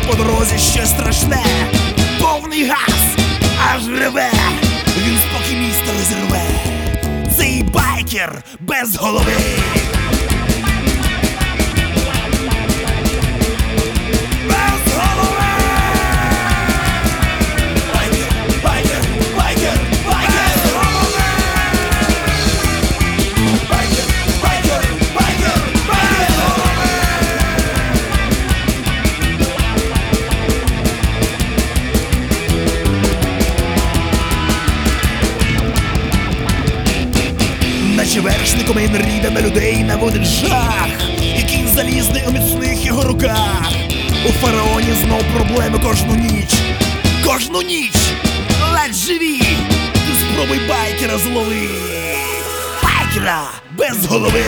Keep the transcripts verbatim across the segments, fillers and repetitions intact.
по дорозі щось страшне, повний газ, аж реве, він спокій міста розірве. Цей байкер без голови. Наче вершником він ріде на людей, наводить жах, і кінь залізний у міцних його руках. У фараоні знов проблеми кожну ніч, кожну ніч, ледь живі, ти спробуй байкера злови, байкера без голови.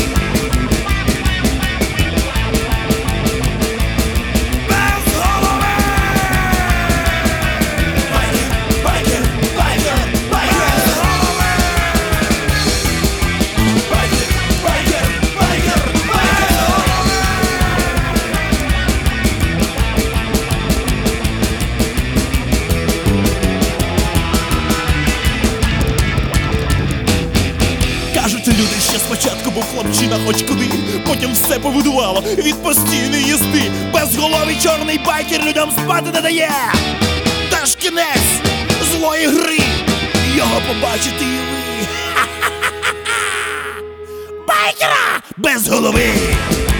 Люди, ще спочатку був хлопчина хоч куди, потім все побудувало від постійної їзди. Безголовий чорний байкер людям спати не дає. Та ж кінець злої гри, його побачите і ви. Байкера без голови.